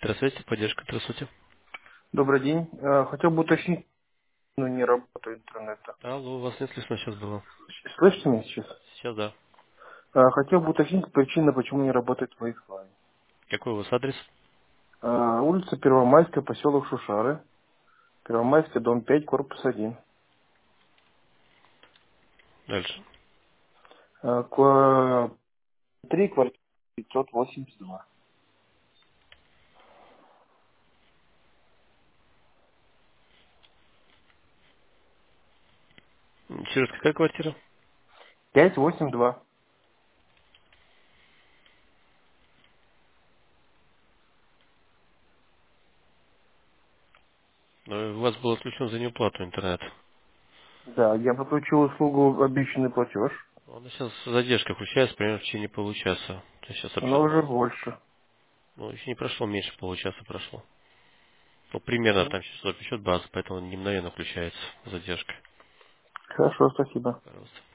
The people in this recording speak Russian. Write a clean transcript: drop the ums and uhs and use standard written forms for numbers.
Здравствуйте, поддержка, здравствуйте. Добрый день. Хотел бы уточнить, но не работает интернета. Алло, вас не слышно сейчас было. Слышите меня сейчас? Сейчас да. Хотел бы уточнить причину, почему не работает Wi-Fi. Какой у вас адрес? Улица Первомайская, поселок Шушары. Первомайская, дом 5, корпус 1. Дальше. 3, квартира 582. Еще раз, какая квартира? 582. У вас был отключен за неуплату интернет. Да, я подключил услугу обещанный платеж, Он сейчас с задержкой включается, примерно в течение получаса. То есть сейчас но сообщат уже баланс. больше. Ну, еще не прошло, меньше получаса прошло. Ну, примерно там сейчас запишет база, поэтому он не мгновенно включается с задержкой. Хорошо, спасибо. Пожалуйста.